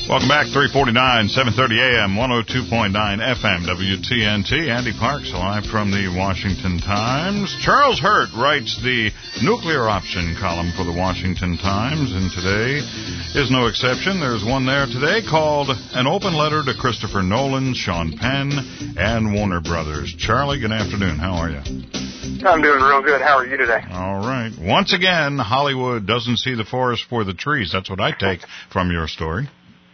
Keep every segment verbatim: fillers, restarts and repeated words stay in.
Welcome back, three forty-nine, seven thirty A M, one oh two point nine F M, W T N T. Andy Parks, live from the Washington Times. Charles Hurt writes the nuclear option column for the Washington Times, and today is no exception. There's one there today called An Open Letter to Christopher Nolan, Sean Penn, and Warner Brothers. Charlie, good afternoon. How are you? I'm doing real good. How are you today? All right. Once again, Hollywood doesn't see the forest for the trees. That's what I take from your story.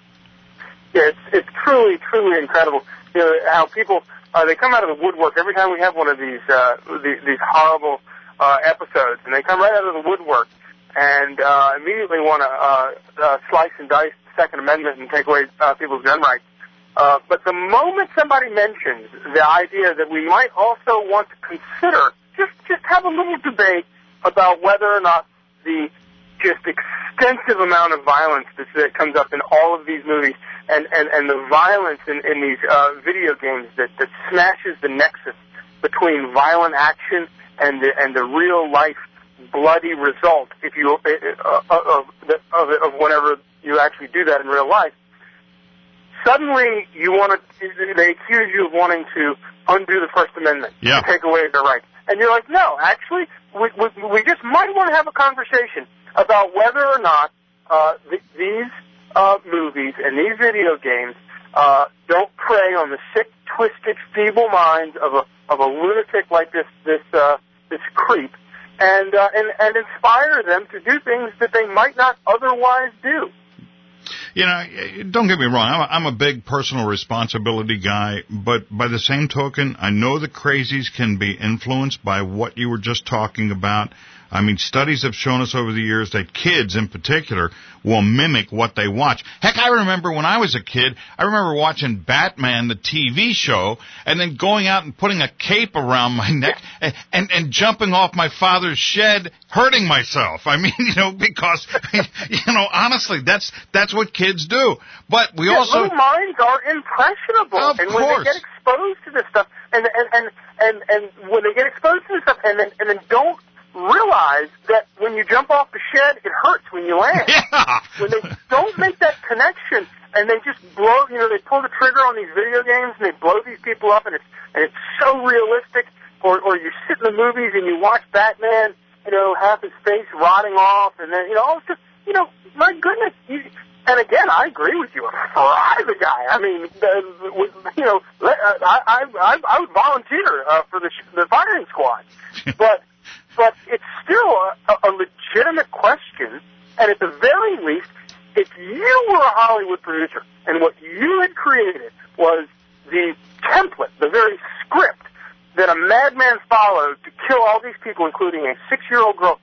Yeah, it's, it's truly, truly incredible. You know, how people, uh, they come out of the woodwork every time we have one of these, uh, these, these horrible, uh, episodes, and they come right out of the woodwork and, uh, immediately want to, uh, uh, slice and dice the Second Amendment and take away, uh, people's gun rights. Uh, but the moment somebody mentions the idea that we might also want to consider, just, just have a little debate about whether or not the just extensive amount of violence that, that comes up in all of these movies, and, and, and the violence in, in these uh, video games that, that smashes the nexus between violent action and the, and the real life bloody result, if you uh, of, of of whenever you actually do that in real life. Suddenly, you want to. They accuse you of wanting to undo the First Amendment, yeah. to take away their rights, and you're like, no, actually, we we, we just might want to have a conversation about whether or not uh, th- these uh, movies and these video games uh, don't prey on the sick, twisted, feeble minds of a of a lunatic like this this uh, this creep, and uh, and and inspire them to do things that they might not otherwise do. You know, don't get me wrong, I'm a, I'm a big personal responsibility guy, but by the same token, I know the crazies can be influenced by what you were just talking about. I mean, studies have shown us over the years that kids in particular will mimic what they watch. Heck, I remember when I was a kid, I remember watching Batman, the T V show, and then going out and putting a cape around my neck and, and, and jumping off my father's shed, hurting myself. I mean, you know, because, you know, honestly, that's that's what kids do. But we yeah, also... little minds are impressionable. Of and course. When they get exposed to this stuff, and, and, and, and, and when they get exposed to this stuff, and then, and then don't realize that when you jump off the shed, it hurts when you land. Yeah. When they don't make that connection, and they just blow, you know, they pull the trigger on these video games, and they blow these people up, and it's and it's so realistic. Or or you sit in the movies and you watch Batman, you know, have his face rotting off, and then, you know, all this stuff, you know, my goodness. You, and again, I agree with you. Fry the guy. I mean, uh, you know, I I I, I would volunteer uh, for the the firing squad, but. But it's still a, a legitimate question, and at the very least, if you were a Hollywood producer and what you had created was the template, the very script that a madman followed to kill all these people, including a six-year-old girl,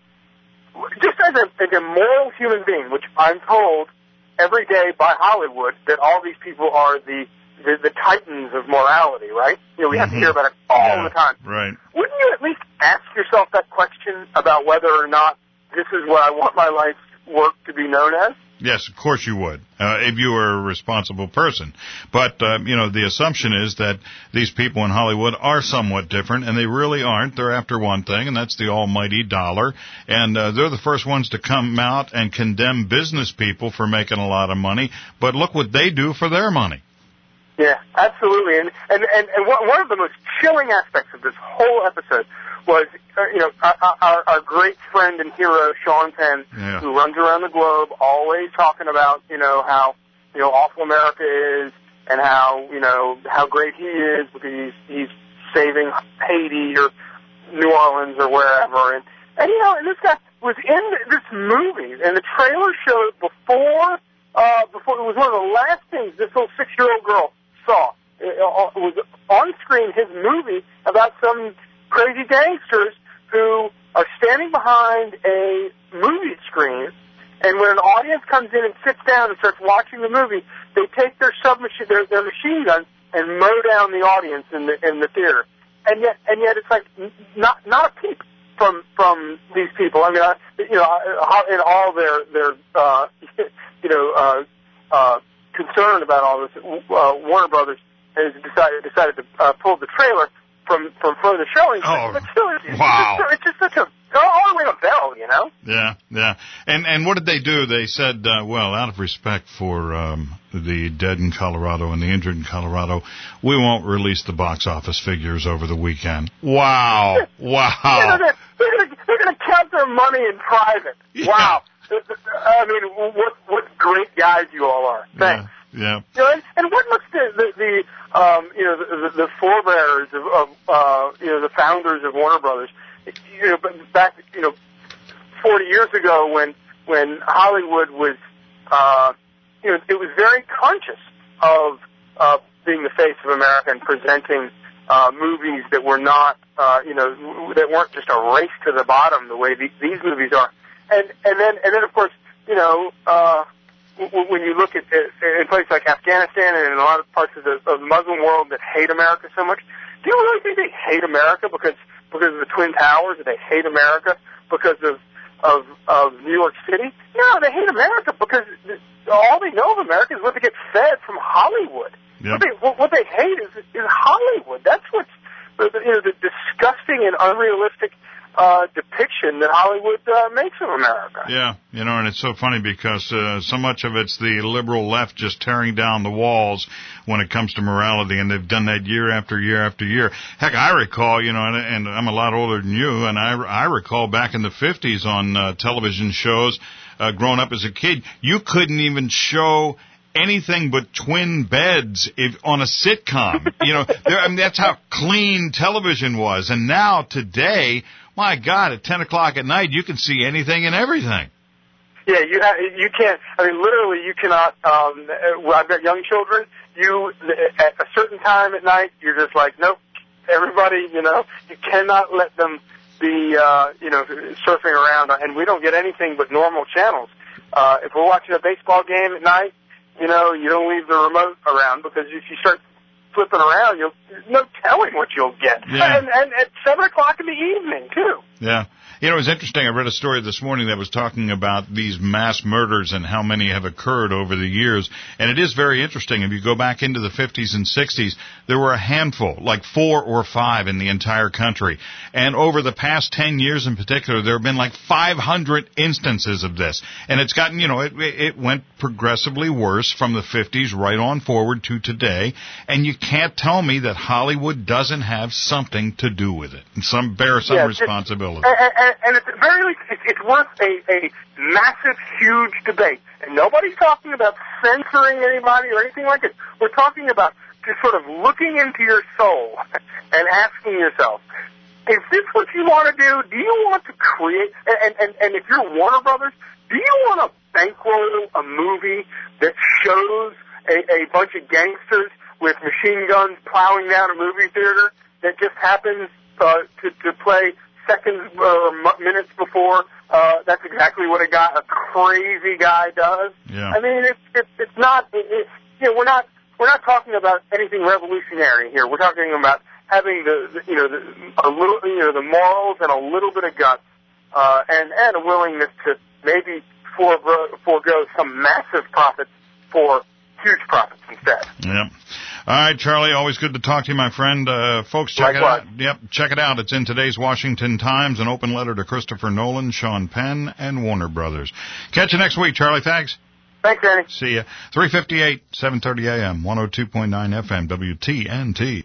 just as a, as a moral human being, which I'm told every day by Hollywood that all these people are the The, the titans of morality, right? You know, we have mm-hmm. to hear about it all yeah, the time. Right. Wouldn't you at least ask yourself that question about whether or not this is what I want my life's work to be known as? Yes, of course you would, uh, if you were a responsible person. But, uh, you know, the assumption is that these people in Hollywood are somewhat different, and they really aren't. They're after one thing, and that's the almighty dollar. And uh, they're the first ones to come out and condemn business people for making a lot of money. But look what they do for their money. Yeah, absolutely. And and and, and one of the most chilling aspects of this whole episode was, uh, you know, our, our, our great friend and hero Sean Penn, yeah. who runs around the globe, always talking about, you know, how, you know, awful America is, and how, you know, how great he is because he's he's saving Haiti or New Orleans or wherever. And and you know, and this guy was in this movie, and the trailer showed before uh, before it was one of the last things this little six-year-old girl saw. It was on screen his movie about some crazy gangsters who are standing behind a movie screen, and when an audience comes in and sits down and starts watching the movie, they take their submachine, their, their machine guns and mow down the audience in the in the theater. And yet, and yet, it's like not not a peep from from these people. I mean, I, you know, in all their their uh, you know. Uh, uh, concerned about all this, uh, Warner Brothers has decided decided to uh, pull the trailer, from from further showings. Oh, but still, it's, wow. it's, just, it's just such a all ring a bell, you know. Yeah, yeah. And and what did they do? They said, uh, well, out of respect for um, the dead in Colorado and the injured in Colorado, we won't release the box office figures over the weekend. Wow, wow. Yeah, they're, they're gonna they're gonna count their money in private. Yeah. Wow. I mean, what what great guys you all are. Thanks. Yeah. You know, and, and what must the, the, the um, you know, the, the, the forebearers of, of uh, you know, the founders of Warner Brothers, you know, back, you know, forty years ago when, when Hollywood was, uh, you know, it was very conscious of, uh, being the face of America and presenting, uh, movies that were not, uh, you know, that weren't just a race to the bottom the way the, these movies are. And, and then, and then of course, you know, uh, when you look at in places like Afghanistan and in a lot of parts of the, of the Muslim world that hate America so much, do you really think they hate America because because of the Twin Towers? Or they hate America because of of of New York City? No, they hate America because all they know of America is what they get fed from Hollywood. Yep. What they what, what they hate is is Hollywood. That's what's you know the disgusting and unrealistic Uh, depiction that Hollywood uh, makes of America. Yeah, you know, and it's so funny because uh, so much of it's the liberal left just tearing down the walls when it comes to morality, and they've done that year after year after year. Heck, I recall, you know, and, and I'm a lot older than you, and I, I recall back in the fifties on uh, television shows, uh, growing up as a kid, you couldn't even show anything but twin beds if on a sitcom. You know, I mean, that's how clean television was. And now, today, my God, at ten o'clock at night, you can see anything and everything. Yeah, you have, you can't, I mean, literally, you cannot, um, well, I've got young children, you, at a certain time at night, you're just like, nope, everybody, you know, you cannot let them be, uh, you know, surfing around, and we don't get anything but normal channels. Uh, if we're watching a baseball game at night, you know, you don't leave the remote around because if you start flipping around, you'll, there's no telling what you'll get. Yeah. And, and at seven o'clock in the evening, too. Yeah. You know, it was interesting. I read a story this morning that was talking about these mass murders and how many have occurred over the years. And it is very interesting. If you go back into the fifties and sixties, there were a handful, like four or five in the entire country. And over the past ten years in particular, there have been like five hundred instances of this. And it's gotten, you know, it, it went progressively worse from the fifties right on forward to today. And you can't tell me that Hollywood doesn't have something to do with it and some bear some yeah, responsibility. And, and, and at the very least, it's, it's worth a, a massive, huge debate. And nobody's talking about censoring anybody or anything like it. We're talking about just sort of looking into your soul and asking yourself, is this what you want to do? Do you want to create, and, and, and if you're Warner Brothers, do you want to bankroll a movie that shows a, a bunch of gangsters with machine guns plowing down a movie theater that just happens uh, to, to play seconds or minutes before? Uh, that's exactly what a guy, a crazy guy does. Yeah. I mean, it's it's it's not. It, it, you know, we're not we're not talking about anything revolutionary here. We're talking about having the, the you know the, a little you know the morals and a little bit of guts, uh, and and a willingness to maybe forego, forego some massive profits for huge profits instead. Yep. All right, Charlie, always good to talk to you, my friend. Uh, folks, check Likewise. it out. Yep, check it out. It's in today's Washington Times, an open letter to Christopher Nolan, Sean Penn, and Warner Brothers. Catch you next week, Charlie. Thanks. Thanks, Danny. See ya. three fifty-eight, seven thirty a m, one oh two point nine F M, W T N T.